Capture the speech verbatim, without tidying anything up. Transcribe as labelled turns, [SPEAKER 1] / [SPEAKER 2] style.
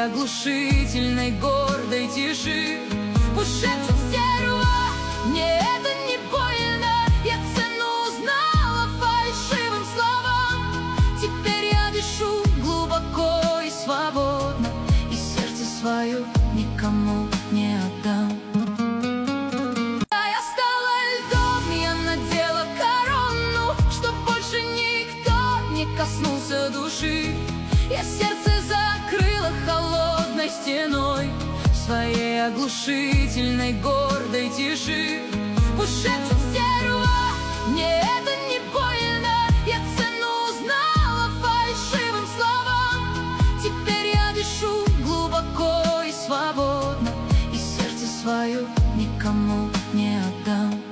[SPEAKER 1] своей оглушительной гордой тиши. Пусть шепчет стерва, мне это не больно, я цену узнала фальшивым словам. Теперь я дышу глубоко и свободно, и сердце свое никому не отдам. Я стала льдом, я надела корону, чтоб больше никто не коснулся души. Я сердце закрыла холодной стеной в своей оглушительной гордой тиши. Пусть шепчет стерва, мне это не больно, я цену узнала фальшивым словам. Теперь я дышу глубоко и свободно, и сердце свое никому не отдам.